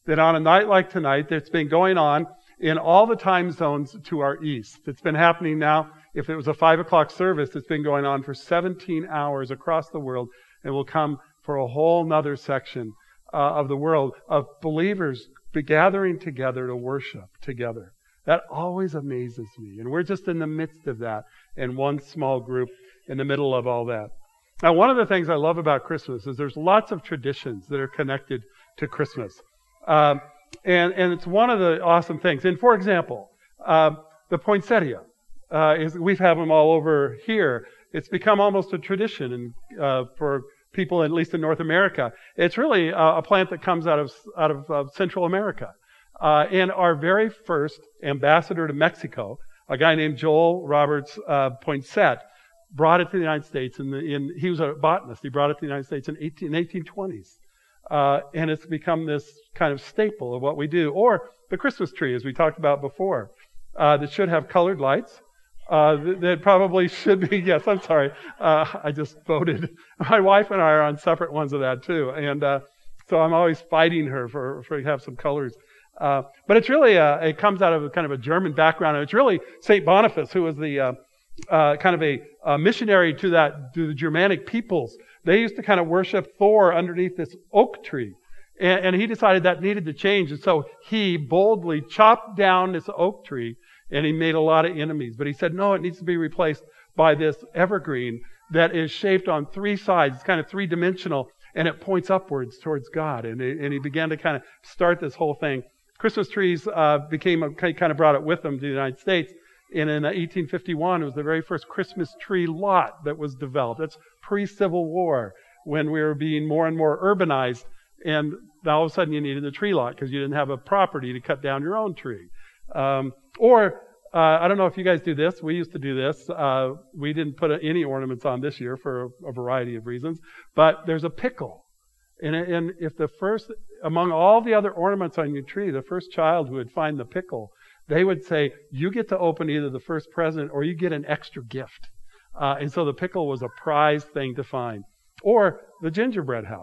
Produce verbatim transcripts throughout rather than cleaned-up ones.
that on a night like tonight, that's been going on in all the time zones to our east. It's been happening now. If it was a five o'clock service, it's been going on for seventeen hours across the world, and will come for a whole nother section uh, of the world of believers gathering together to worship together. That always amazes me. And we're just in the midst of that in one small group in the middle of all that. Now, one of the things I love about Christmas is there's lots of traditions that are connected to Christmas. Um, and, and it's one of the awesome things. And for example, uh, the poinsettia, uh, is, we've had them all over here. It's become almost a tradition and, uh, for people, at least in North America. It's really uh, a plant that comes out of, out of uh, Central America. Uh, and our very first ambassador to Mexico, a guy named Joel Roberts uh, Poinsett, brought it to the United States. In the, in, he was a botanist. He brought it to the United States in eighteen, eighteen twenties. Uh, and it's become this kind of staple of what we do. Or the Christmas tree, as we talked about before, uh, that should have colored lights. Uh, that, that probably should be, yes, I'm sorry. Uh, I just voted. My wife and I are on separate ones of that too. And uh, so I'm always fighting her for, for to have some colors. Uh, but it's really, a, it comes out of a kind of a German background. And it's really Saint Boniface, who was the uh, uh, kind of a, a missionary to that, to the Germanic peoples. They used to kind of worship Thor underneath this oak tree. And, and he decided that needed to change. And so he boldly chopped down this oak tree, and he made a lot of enemies. But he said, no, it needs to be replaced by this evergreen that is shaped on three sides. It's kind of three-dimensional, and it points upwards towards God. And, it, and he began to kind of start this whole thing. Christmas trees uh, became, a, kind of brought it with them to the United States. And in eighteen fifty-one, it was the very first Christmas tree lot that was developed. That's pre-Civil War, when we were being more and more urbanized. And all of a sudden you needed a tree lot because you didn't have a property to cut down your own tree. Um, or, uh, I don't know if you guys do this. We used to do this. Uh, we didn't put any ornaments on this year for a, a variety of reasons. But there's a pickle. And, and if the first, among all the other ornaments on your tree, the first child who would find the pickle, they would say, you get to open either the first present or you get an extra gift. Uh, and so the pickle was a prized thing to find. Or the gingerbread house.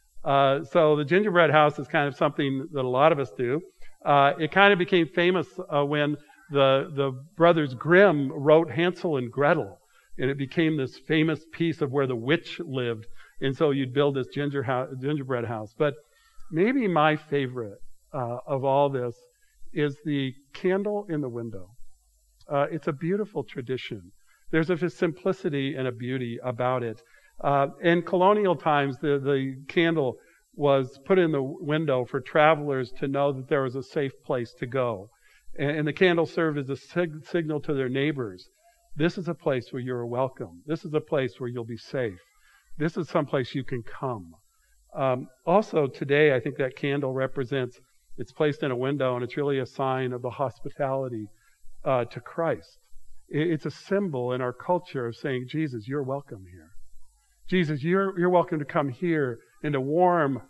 Uh, so the gingerbread house is kind of something that a lot of us do. Uh, it kind of became famous uh, when the the brothers Grimm wrote Hansel and Gretel. And it became this famous piece of where the witch lived. And so you'd build this ginger house, gingerbread house. But maybe my favorite uh, of all this is the candle in the window. Uh, it's a beautiful tradition. There's a simplicity and a beauty about it. Uh, in colonial times, the, the candle was put in the window for travelers to know that there was a safe place to go. And, and the candle served as a sig- signal to their neighbors. This is a place where you're welcome. This is a place where you'll be safe. This is someplace you can come. Um, also today, I think that candle represents, it's placed in a window, and it's really a sign of the hospitality uh, to Christ. It, it's a symbol in our culture of saying, Jesus, you're welcome here. Jesus, you're, you're welcome to come here and to warm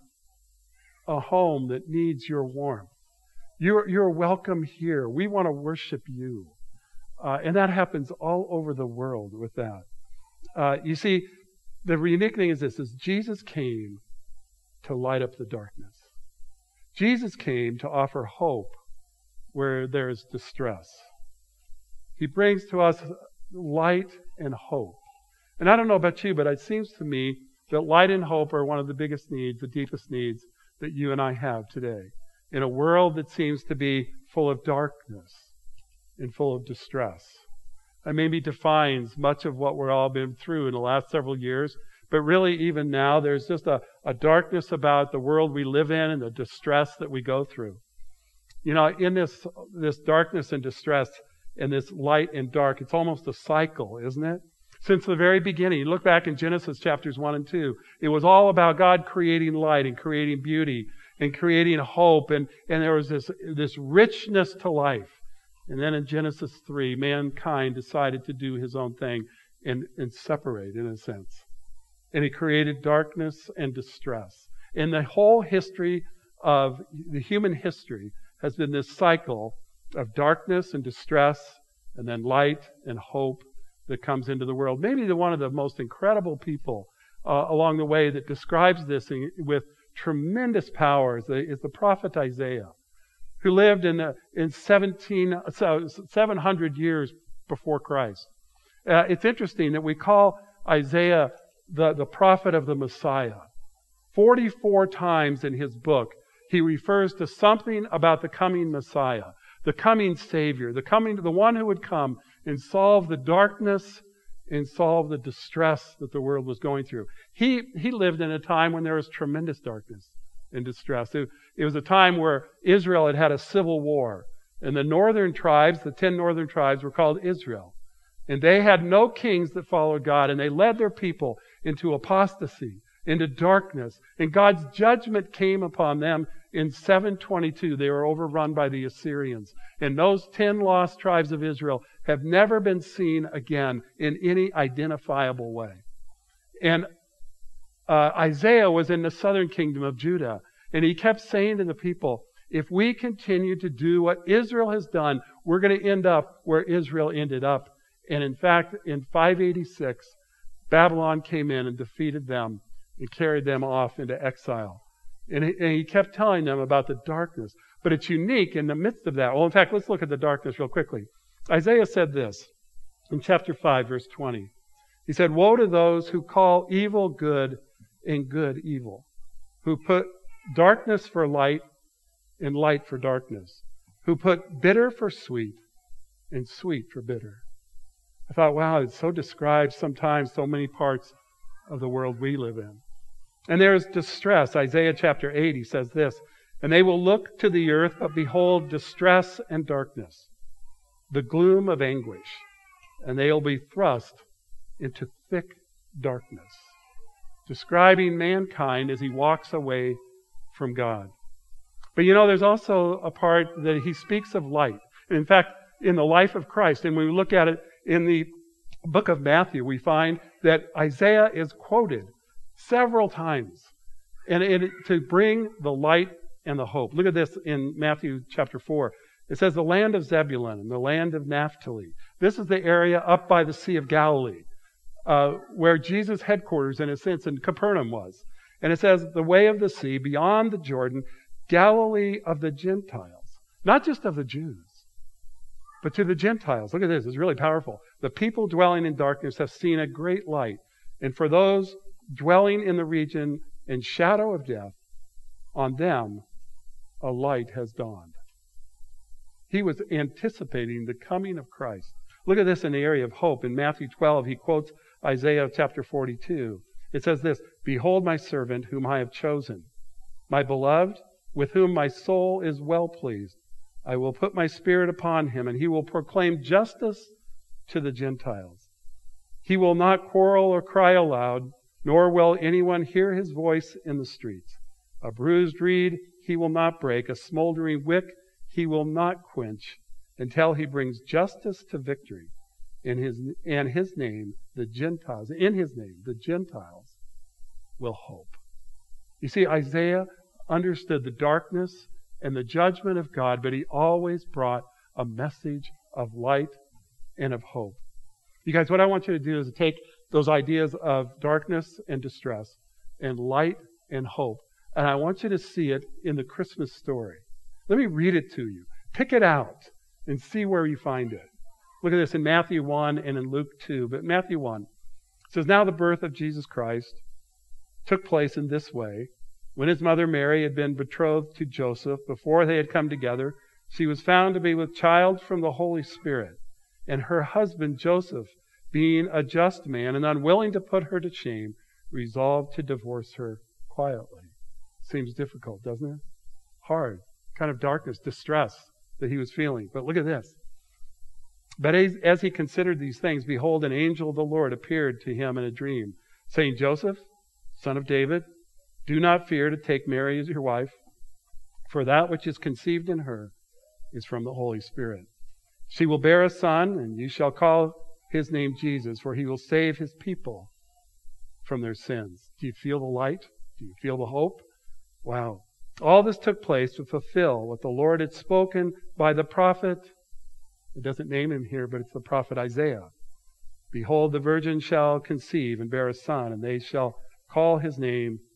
a home that needs your warmth. You're, you're welcome here. We want to worship you. Uh, and that happens all over the world with that. Uh, you see, the unique thing is this, is Jesus came to light up the darkness. Jesus came to offer hope where there is distress. He brings to us light and hope. And I don't know about you, but it seems to me that light and hope are one of the biggest needs, the deepest needs that you and I have today. In a world that seems to be full of darkness and full of distress. That maybe defines much of what we've all been through in the last several years. But really, even now, there's just a, a darkness about the world we live in and the distress that we go through. You know, in this this darkness and distress and this light and dark, it's almost a cycle, isn't it? Since the very beginning, you look back in Genesis chapters one and two, it was all about God creating light and creating beauty and creating hope, and, and there was this, this richness to life. And then in Genesis three, mankind decided to do his own thing and, and separate, in a sense. And he created darkness and distress. And the whole history of the human history has been this cycle of darkness and distress, and then light and hope that comes into the world. Maybe the one of the most incredible people uh, along the way that describes this in, with tremendous power is the, is the prophet Isaiah, who lived in, the, in seventeen, so seven hundred years before Christ. Uh, it's interesting that we call Isaiah the, the prophet of the Messiah. forty-four times in his book, he refers to something about the coming Messiah, the coming Savior, the coming, the one who would come and solve the darkness and solve the distress that the world was going through. He, he lived in a time when there was tremendous darkness and distress. It, it was a time where Israel had had a civil war. And the northern tribes, the ten northern tribes, were called Israel. And they had no kings that followed God, and they led their people into apostasy, into darkness. And God's judgment came upon them in seven twenty-two. They were overrun by the Assyrians. And those ten lost tribes of Israel have never been seen again in any identifiable way. And uh, Isaiah was in the southern kingdom of Judah. And he kept saying to the people, if we continue to do what Israel has done, we're going to end up where Israel ended up. And in fact, in five eighty-six, Babylon came in and defeated them and carried them off into exile. And he, and he kept telling them about the darkness. But it's unique in the midst of that. Well, in fact, let's look at the darkness real quickly. Isaiah said this in chapter five, verse twenty. He said, woe to those who call evil good and good evil, who put darkness for light and light for darkness, who put bitter for sweet and sweet for bitter. I thought, wow, it so describes sometimes so many parts of the world we live in. And there is distress. Isaiah chapter eight, he says this, and they will look to the earth, but behold distress and darkness, the gloom of anguish, and they will be thrust into thick darkness, describing mankind as he walks away from God. But you know, there's also a part that he speaks of light. And in fact, in the life of Christ, and when we look at it in the book of Matthew, we find that Isaiah is quoted several times and, and to bring the light and the hope. Look at this in Matthew chapter four. It says, the land of Zebulun and the land of Naphtali. This is the area up by the Sea of Galilee, uh, where Jesus' headquarters, in a sense, in Capernaum was. And it says, the way of the sea, beyond the Jordan, Galilee of the Gentiles. Not just of the Jews, but to the Gentiles. Look at this. It's really powerful. The people dwelling in darkness have seen a great light. And for those dwelling in the region in shadow of death, on them a light has dawned. He was anticipating the coming of Christ. Look at this in the area of hope. In Matthew twelve, he quotes Isaiah chapter forty-two. It says this, behold my servant whom I have chosen, my beloved, with whom my soul is well pleased. I will put my spirit upon him, and he will proclaim justice to the Gentiles. He will not quarrel or cry aloud, nor will anyone hear his voice in the streets. A bruised reed he will not break, a smoldering wick he will not quench, until he brings justice to victory. In his and his name, the Gentiles, in his name, the Gentiles will hope. You see, Isaiah understood the darkness and the judgment of God, but he always brought a message of light and of hope. You guys, what I want you to do is take those ideas of darkness and distress and light and hope, and I want you to see it in the Christmas story. Let me read it to you. Pick it out and see where you find it. Look at this in Matthew one and in Luke two. But Matthew one says, now the birth of Jesus Christ took place in this way. When his mother Mary had been betrothed to Joseph, before they had come together, she was found to be with child from the Holy Spirit. And her husband Joseph, being a just man and unwilling to put her to shame, resolved to divorce her quietly. Seems difficult, doesn't it? Hard. Kind of darkness, distress that he was feeling. But look at this. But as, as he considered these things, behold, an angel of the Lord appeared to him in a dream, saying, Joseph, son of David, do not fear to take Mary as your wife, for that which is conceived in her is from the Holy Spirit. She will bear a son, and you shall call his name Jesus, for he will save his people from their sins. Do you feel the light? Do you feel the hope? Wow. All this took place to fulfill what the Lord had spoken by the prophet. It doesn't name him here, but it's the prophet Isaiah. Behold, the virgin shall conceive and bear a son, and they shall call his name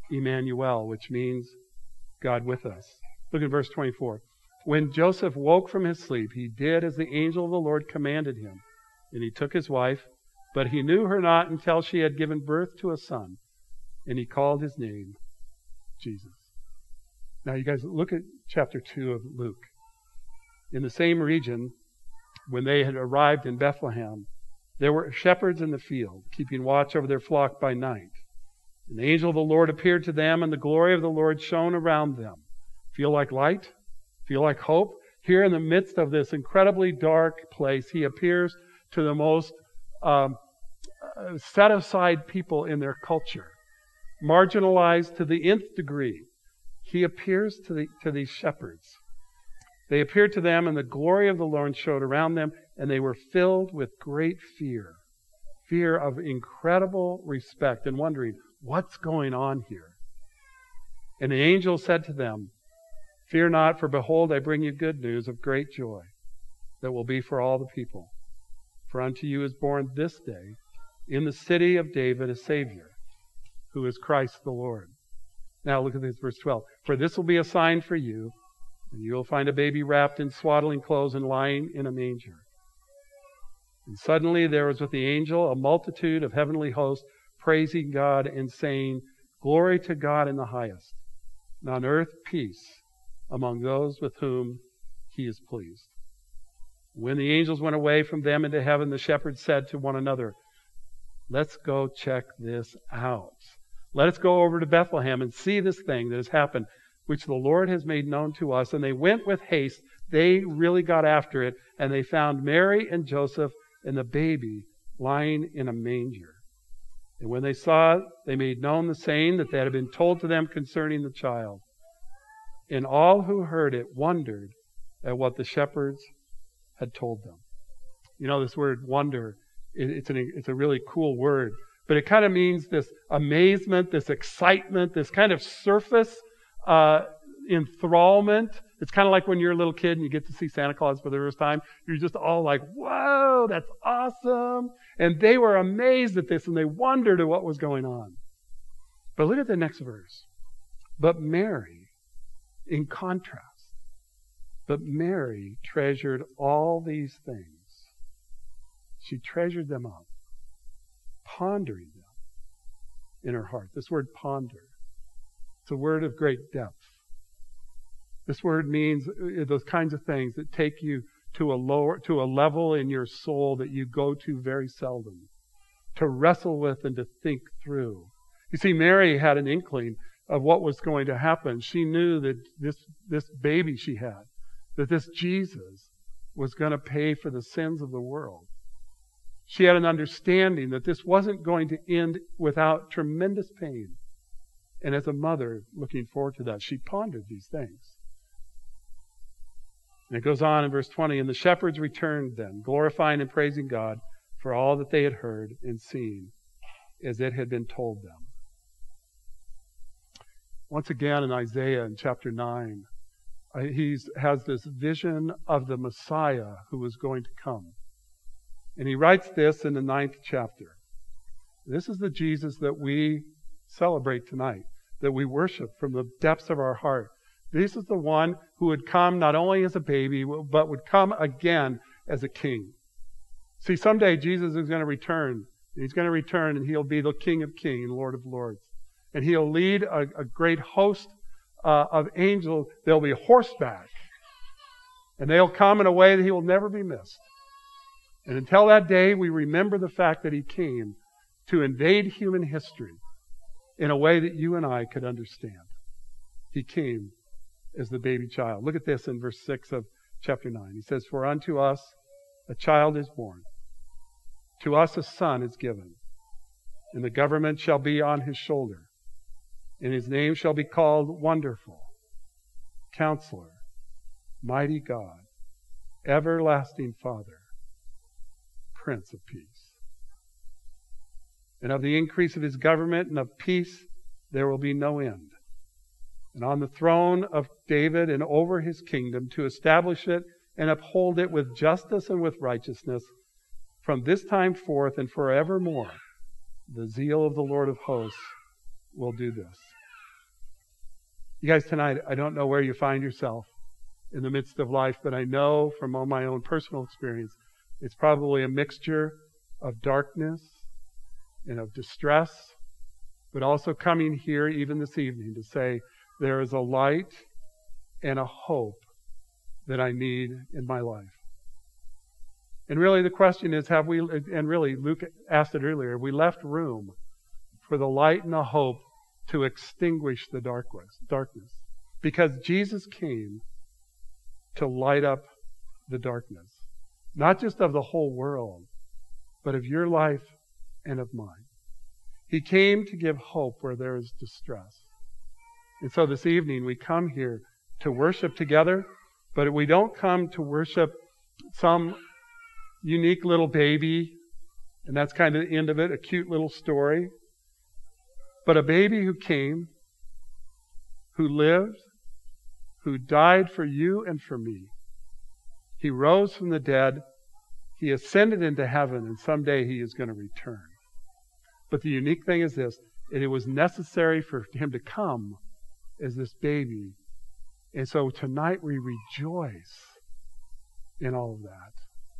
Emmanuel, which means God with us. Look at verse twenty-four. When Joseph woke from his sleep, he did as the angel of the Lord commanded him, and he took his wife, but he knew her not until she had given birth to a son, and he called his name Jesus. Now you guys look at chapter two of Luke. In the same region, when they had arrived in Bethlehem, there were shepherds in the field, keeping watch over their flock by night. And the angel of the Lord appeared to them, and the glory of the Lord shone around them. Feel like light? Feel like hope? Here in the midst of this incredibly dark place, he appears to the most um, set-aside people in their culture, marginalized to the nth degree. He appears to, the, to these shepherds. They appeared to them, and the glory of the Lord showed around them, and they were filled with great fear. Fear of incredible respect and wondering, what's going on here? And the angel said to them, fear not, for behold, I bring you good news of great joy that will be for all the people. For unto you is born this day in the city of David a Savior, who is Christ the Lord. Now look at this, verse twelve. For this will be a sign for you, and you will find a baby wrapped in swaddling clothes and lying in a manger. And suddenly there was with the angel a multitude of heavenly hosts praising God and saying, glory to God in the highest, and on earth peace among those with whom he is pleased. When the angels went away from them into heaven, the shepherds said to one another, let's go check this out. Let us go over to Bethlehem and see this thing that has happened, which the Lord has made known to us. And they went with haste. They really got after it, and they found Mary and Joseph and the baby lying in a manger. And when they saw it, they made known the saying that had been told to them concerning the child. And all who heard it wondered at what the shepherds had told them. You know, this word wonder, it's, an, it's a really cool word, but it kind of means this amazement, this excitement, this kind of surface uh, enthrallment. It's kind of like when you're a little kid and you get to see Santa Claus for the first time. You're just all like, whoa, that's awesome. And they were amazed at this and they wondered at what was going on. But look at the next verse. But Mary, in contrast, but Mary treasured all these things. She treasured them up, pondering them in her heart. This word ponder, it's a word of great depth. This word means those kinds of things that take you to a lower, to a level in your soul that you go to very seldom, to wrestle with and to think through. You see, Mary had an inkling of what was going to happen. She knew that this, this baby she had, that this Jesus was going to pay for the sins of the world. She had an understanding that this wasn't going to end without tremendous pain. And as a mother, looking forward to that, she pondered these things. And it goes on in verse twenty, and the shepherds returned then, glorifying and praising God for all that they had heard and seen, as it had been told them. Once again in Isaiah in chapter nine, he has this vision of the Messiah who was going to come. And he writes this in the ninth chapter. This is the Jesus that we celebrate tonight, that we worship from the depths of our heart. This is the one who would come not only as a baby, but would come again as a king. See, someday Jesus is going to return. And he's going to return and he'll be the King of Kings and Lord of Lords. And he'll lead a, a great host uh, of angels. They'll be horseback. And they'll come in a way that he will never be missed. And until that day, we remember the fact that he came to invade human history in a way that you and I could understand. He came as the baby child. Look at this in verse six of chapter nine. He says, for unto us a child is born. To us a son is given. And the government shall be on his shoulder. And his name shall be called Wonderful, Counselor, Mighty God, Everlasting Father, Prince of Peace. And of the increase of his government and of peace there will be no end. And on the throne of David and over his kingdom, to establish it and uphold it with justice and with righteousness from this time forth and forevermore. The zeal of the Lord of hosts will do this. You guys, tonight, I don't know where you find yourself in the midst of life, but I know from all my own personal experience, it's probably a mixture of darkness and of distress, but also coming here even this evening to say, there is a light and a hope that I need in my life. And really the question is, have we, and really Luke asked it earlier, have we left room for the light and the hope to extinguish the darkness? darkness? Because Jesus came to light up the darkness, not just of the whole world, but of your life and of mine. He came to give hope where there is distress. And so this evening we come here to worship together, but we don't come to worship some unique little baby, and that's kind of the end of it, a cute little story. But a baby who came, who lived, who died for you and for me. He rose from the dead. He ascended into heaven, and someday he is going to return. But the unique thing is this, it was necessary for him to come as this baby. And so tonight we rejoice in all of that.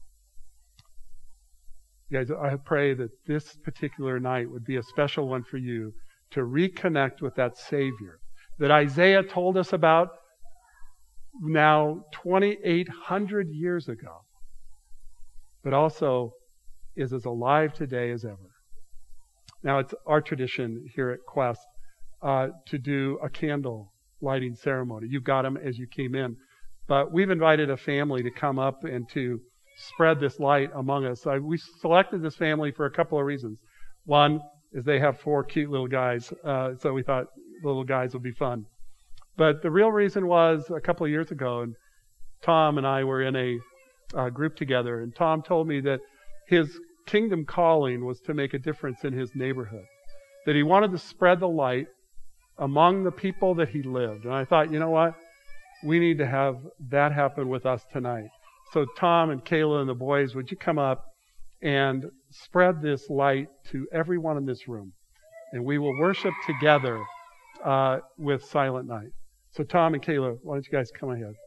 Guys, I pray that this particular night would be a special one for you to reconnect with that Savior that Isaiah told us about now twenty-eight hundred years ago, but also is as alive today as ever. Now, it's our tradition here at Quest uh, to do a candle lighting ceremony. You got them as you came in. But we've invited a family to come up and to spread this light among us. I, we selected this family for a couple of reasons. One is they have four cute little guys, uh, so we thought little guys would be fun. But the real reason was a couple of years ago, and Tom and I were in a uh, group together, and Tom told me that his kingdom calling was to make a difference in his neighborhood, that he wanted to spread the light among the people that he lived. And I thought, you know what? We need to have that happen with us tonight. So Tom and Kayla and the boys, would you come up and spread this light to everyone in this room? And we will worship together uh, with Silent Night. So Tom and Kayla, why don't you guys come ahead?